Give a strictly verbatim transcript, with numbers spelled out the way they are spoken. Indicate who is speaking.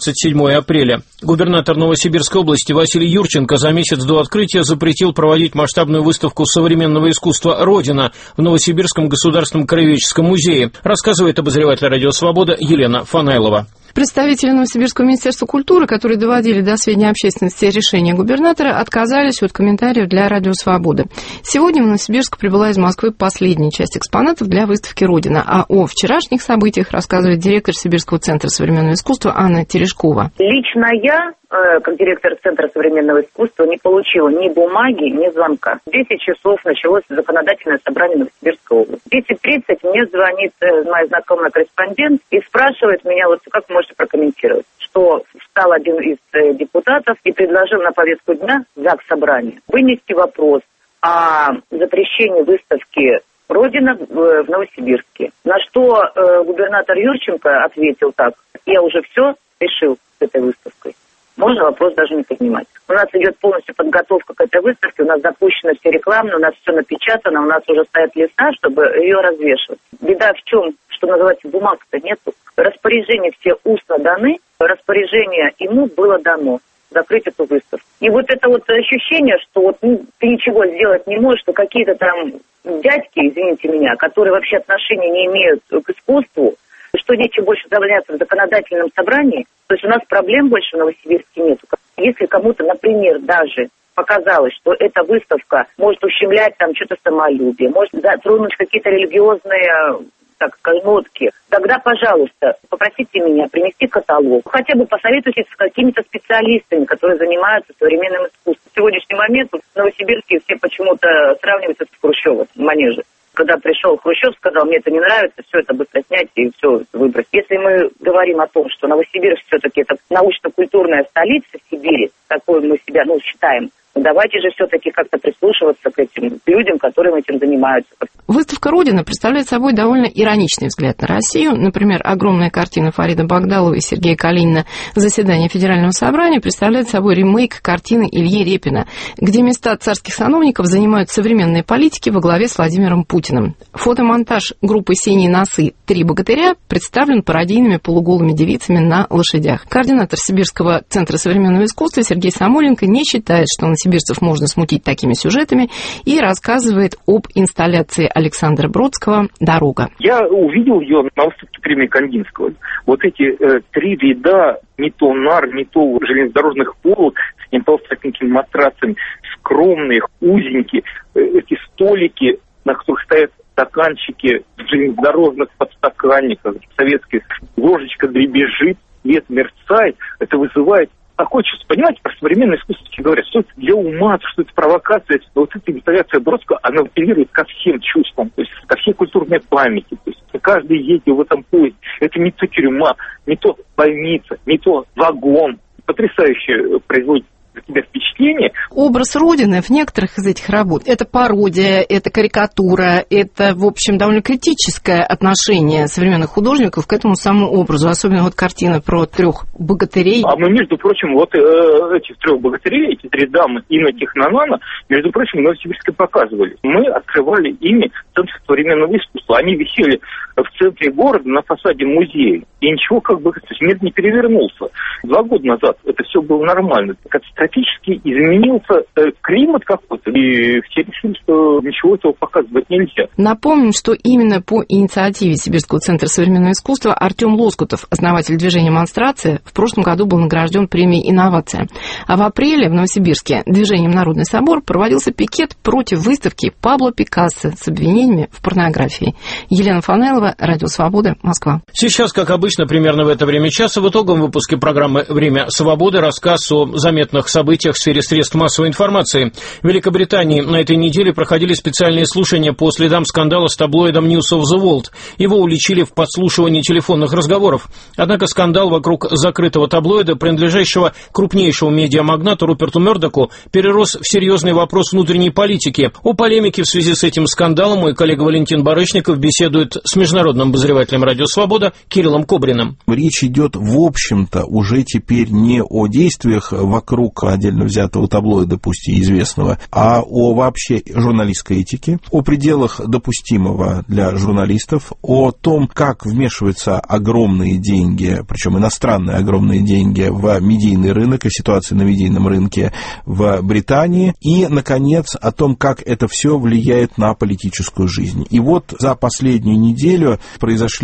Speaker 1: двадцать седьмое апреля. Губернатор Новосибирской области Василий Юрченко за месяц до открытия запретил проводить масштабную выставку современного искусства «Родина» в Новосибирском государственном краеведческом музее, рассказывает обозреватель «Радио Свобода» Елена Фанайлова.
Speaker 2: Представители Новосибирского министерства культуры, которые доводили до сведения общественности решения губернатора, отказались от комментариев для «Радио Свободы». Сегодня в Новосибирск прибыла из Москвы последняя часть экспонатов для выставки «Родина». А о вчерашних событиях рассказывает директор Сибирского центра современного искусства Анна Терешкова.
Speaker 3: Лично я, как директор Центра современного искусства, не получила ни бумаги, ни звонка. В десять часов началось законодательное собрание Новосибирской области. В десять тридцать мне звонит моя знакомая корреспондент и спрашивает меня, вот как вы можете прокомментировать, что встал один из депутатов и предложил на повестку дня ЗАГС-собрания вынести вопрос о запрещении выставки «Родина» в Новосибирске. На что э, губернатор Юрченко ответил так: я уже все решил с этой выставкой. Можно вопрос даже не поднимать. У нас идет полностью подготовка к этой выставке, у нас запущены все рекламы, у нас все напечатано, у нас уже стоят леса, чтобы ее развешивать. Беда в чем, что называется, бумаг-то нету. Распоряжения все устно даны, распоряжение ему было дано закрыть эту выставку. И вот это вот ощущение, что вот, ну, ты ничего сделать не можешь, что какие-то там дядьки, извините меня, которые вообще отношения не имеют к искусству, что нечем больше заняться в законодательном собрании, то есть у нас проблем больше в Новосибирске нету. Если кому-то, например, даже показалось, что эта выставка может ущемлять там что-то самолюбие, может затронуть какие-то религиозные, так сказать, нотки, тогда, пожалуйста, попросите меня принести каталог. Хотя бы посоветуйтесь с какими-то специалистами, которые занимаются современным искусством. В сегодняшний момент в Новосибирске все почему-то сравниваются с Хрущевым в манеже. Когда пришел Хрущев, сказал, мне это не нравится, все это быстро снять и все выбросить. Если мы говорим о том, что Новосибирск все-таки это научно-культурная столица Сибири, такой мы себя, ну, считаем, давайте же все-таки как-то прислушиваться к этим людям, которые этим занимаются.
Speaker 2: Выставка «Родина» представляет собой довольно ироничный взгляд на Россию. Например, огромная картина Фарида Багдалова и Сергея Калинина «Заседание Федерального собрания» представляет собой ремейк картины Ильи Репина, где места царских сановников занимают современные политики во главе с Владимиром Путиным. Фотомонтаж группы «Синие носы. Три богатыря» представлен пародийными полуголыми девицами на лошадях. Координатор Сибирского центра современного искусства Сергей Самойленко не считает, что новосибирцев можно смутить такими сюжетами, и рассказывает об инсталляции Александра Бродского «Дорога».
Speaker 4: Я увидел ее на выставке премии Кандинского. Вот эти э, три ряда, не то нар, не то железнодорожных полок с неполоскательными матрацами, скромные, узенькие, э, эти столики, на которых стоят стаканчики в железнодорожных подстаканниках, советские, ложечка дребезжит, свет мерцает, это вызывает такое чувство, понимаете, про современное искусство говорят, что это для ума, что это провокация, но вот эта инсталляция Бродского, она апеллирует ко всем чувствам, то есть ко всей культурной памяти, то есть каждый едет в этом поезде, это не то тюрьма, не то больница, не то вагон, потрясающе производит на тебя впечатление.
Speaker 2: Образ Родины в некоторых из этих работ — это пародия, это карикатура, это, в общем, довольно критическое отношение современных художников к этому самому образу, особенно вот картина про трех богатырей.
Speaker 4: А мы, между прочим, вот э, этих трех богатырей, эти три дамы, Инна, Технонана, между прочим, в Новосибирске показывали. Мы открывали ими Центр современного искусства. Они висели в центре города на фасаде музея. И ничего, как бы, мир не перевернулся. Два года назад это все было нормально. Катастрофически изменился э, климат какой-то. И все решили, что ничего этого показывать нельзя.
Speaker 2: Напомним, что именно по инициативе Сибирского центра современного искусства Артем Лоскутов, основатель движения «Монстрация», в прошлом году был награжден премией «Инновация». А в апреле в Новосибирске движением «Народный собор» проводился пикет против выставки Пабло Пикассо с обвинениями в порнографии. Елена Фанайлова, Радио Свобода, Москва.
Speaker 1: Сейчас, как обычно, примерно в это время часа, в итоговом выпуске программы «Время свободы» рассказ о заметных событиях в сфере средств массовой информации. В Великобритании на этой неделе проходили специальные слушания по следам скандала с таблоидом News of the World. Его уличили в подслушивании телефонных разговоров. Однако скандал вокруг закрытого таблоида, принадлежащего крупнейшему медиамагнату Руперту Мёрдоку, перерос в серьезный вопрос внутренней политики. О полемике в связи с этим скандалом мой коллега Валентин Барышников беседует с международным международным обозревателем «Радио Свобода» Кириллом Кобриным.
Speaker 5: Речь идет, в общем-то, уже теперь не о действиях вокруг отдельно взятого таблоида, пусть и известного, а о вообще журналистской этике, о пределах допустимого для журналистов, о том, как вмешиваются огромные деньги, причем иностранные огромные деньги, в медийный рынок и ситуацию на медийном рынке в Британии, и, наконец, о том, как это все влияет на политическую жизнь. И вот за последнюю неделю произошли